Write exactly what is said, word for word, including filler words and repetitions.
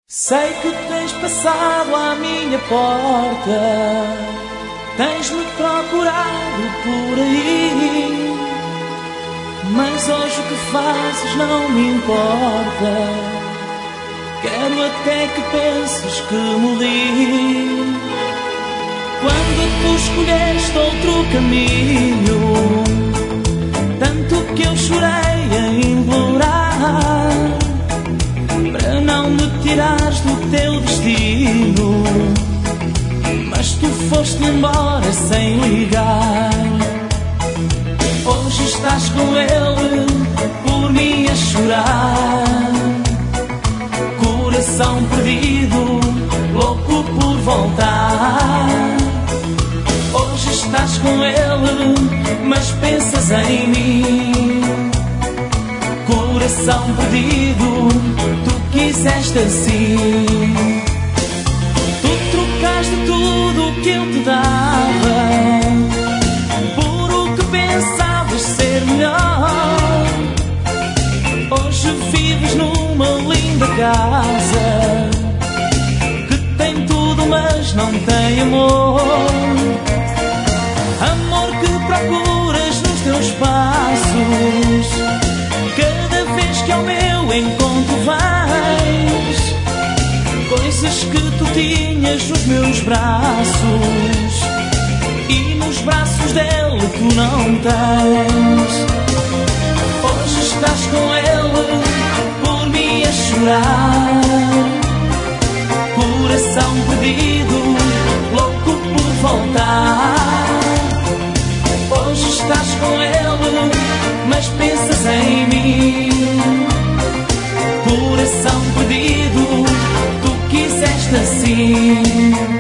Sei que tens passado à minha porta, tens-me procurado por aí, mas hoje o que fazes não me importa. Quero até que penses que morri, quando tu escolheste outro caminho, tanto que eu chorei a implorar para não me tirares do teu destino, mas tu foste embora sem ligar. Hoje estás com ele, por mim a chorar, coração perdido, louco por voltar. Hoje estás com ele, mas pensas em mim, coração perdido, tu quiseste assim. Tu trocaste tudo o que eu te dava por o que pensavas ser melhor. Hoje vives numa linda casa que tem tudo, mas não tem amor. Amor que procuras nos teus passos, cada vez que ao meu encontro vais, coisas que tu tinhas nos meus braços e nos braços dele tu não tens. Hoje estás com ele, por mim a chorar, coração perdido, louco por voltar. Hoje estás com ele, mas pensas em mim, coração perdido, tu quiseste assim.